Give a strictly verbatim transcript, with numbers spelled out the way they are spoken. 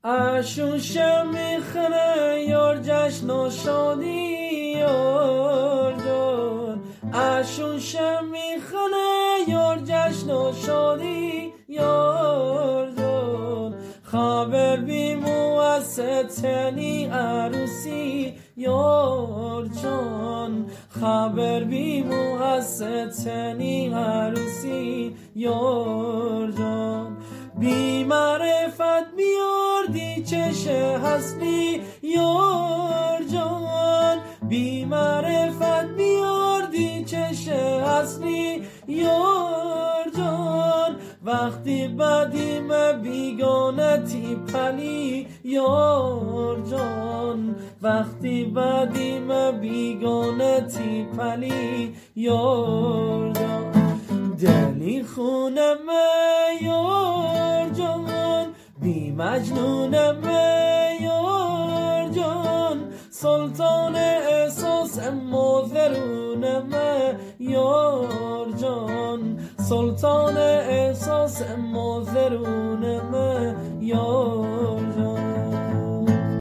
اشون شم میخنه یار جشن و شادی یار جان، اشون شم میخنه یار جشن و شادی یار جان، خبر بیمو از ستنی عروسی یار جان، خبر بیمو از ستنی عروسی یار جان، بی معرفت بیاردی چشه هستی یار جان، بی معرفت بیاردی چشه هستی یار جان، وقتی بدیم بیگانتی پلی یار جان، وقتی بدیم بیگانتی پلی یار جان، دلی خونم یار جان، بی مجنونم یار جان، سلطان احساس مادرونم یار جان، سلطان احساس مادرونم